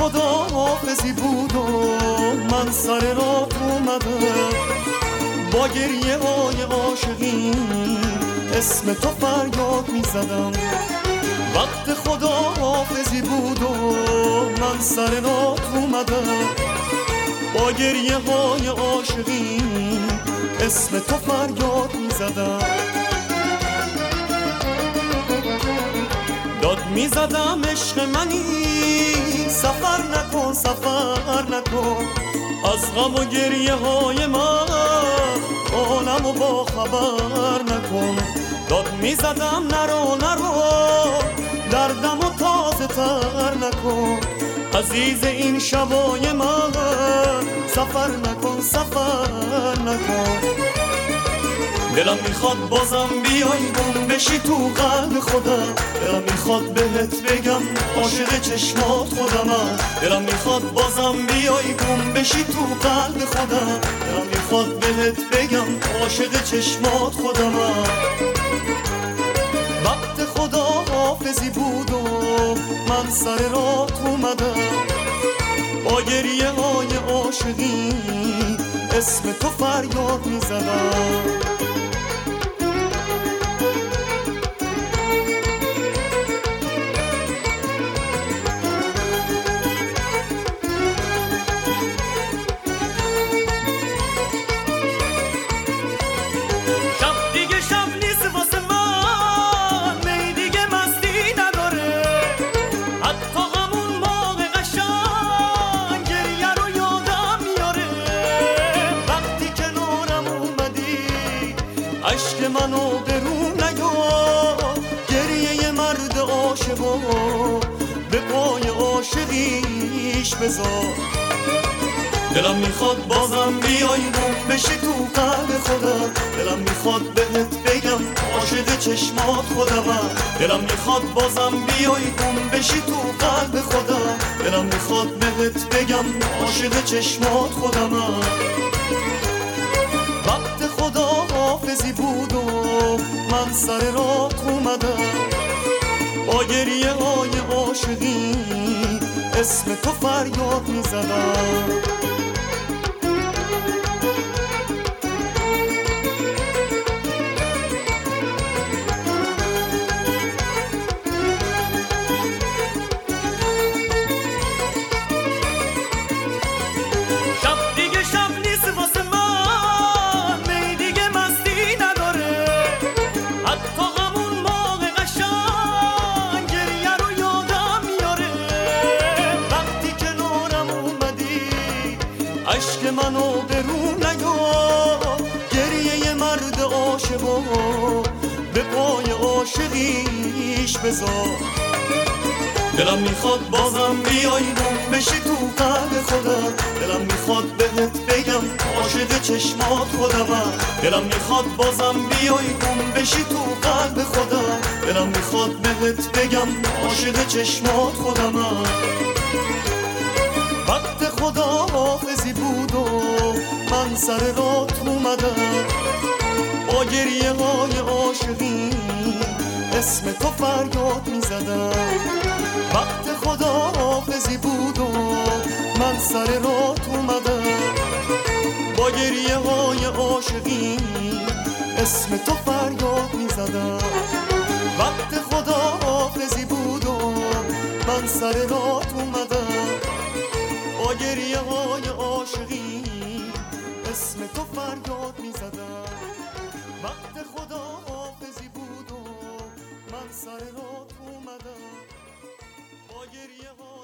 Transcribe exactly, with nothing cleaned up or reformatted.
خدا حافظی بود و من سر راه اومدم، با گریه های عاشقی اسم تو فریاد می زدم. وقت خدا حافظی بود و من سر راه اومدم، با گریه های عاشقی اسم تو فریاد می زدم. داد می زدم عشق منی سفر نکن سفر نکن، از غم و گریه های من عالم و با خبر نکن. داد می زدم نرو نرو دردم و تازه تر نکن، عزیز این شبای من سفر نکن سفر نکن. دلم میخواد بازم بیای گم بشی تو قلب خودم، دلم میخواد بهت بگم عاشق چشمات خودمم. دلم میخواد بازم بیای گم بشی تو قلب خودم، دلم میخواد بهت بگم عاشق چشمات خودمم. وقت خدا حافظی بود و من سر راه اومدم، با گریه های عاشقی اسم تو فریاد میزدم. عشق منو برون نیار، گریه مرد عاشقو به پای عاشقیش بذار. دلم میخواد بازم بیای گم بشی تو قلب خودم، دلم میخواد بهت بگم عاشق چشمات خودمم. دلم میخواد بازم بیای گم بشی تو قلب خودم، دلم میخواد بهت بگم عاشق چشمات خودمم. وقت خدا حافظی بود و من سر راه اومدم، با گریه های عاشقی اسم تو فریاد می زدم. عشق منو برون نیار، گریه مرد عاشقو به پای عاشقیش بذار. دلم میخواد بازم بیای گم بشی تو قلب خودم، دلم میخواد بهت بگم عاشق چشمات خودمم. دلم میخواد بازم بیای گم بشی تو قلب خودم، دلم میخواد بهت بگم عاشق چشمات خودمم. وقت خدا حافظی بود و من سر راه اومدم، با گریه های عاشقی اسم تو فریاد می زدم. وقت خدا حافظی بود و من سر راه اومدم، با گریه های عاشقی اسم تو فریاد می زدم. وقت خدا حافظی بود و من سر راه اومدم، با گریه های عاشقی اسم تو فریاد می زدم. وقت خدا حافظی بود و من سر راه اومدم، با گریه های